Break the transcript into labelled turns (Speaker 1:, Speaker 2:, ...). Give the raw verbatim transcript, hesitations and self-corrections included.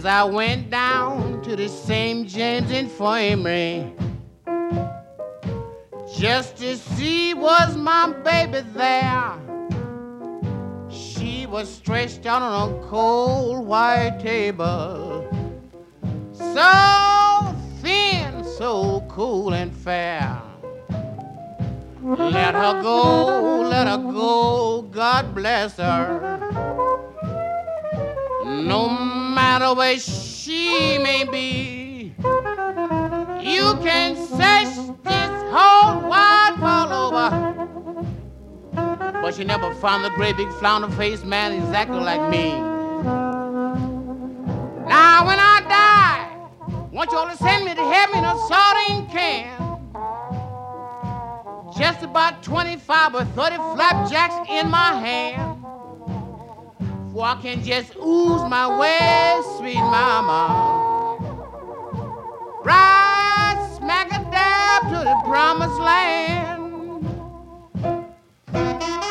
Speaker 1: as I went down to the Saint James Infirmary just to see was my baby there. She was stretched out on a cold white table, so thin, so cool and fair. Let her go, let her go, God bless her. No matter where she may be, you can search this whole wide world over, but you never found the great big flounder-faced man exactly like me. Now when I die, I want you all to send me to heaven in a sardine can. Just about twenty-five or thirty flapjacks in my hand, for I can just ooze my way, sweet mama, right smack a dab to the promised land.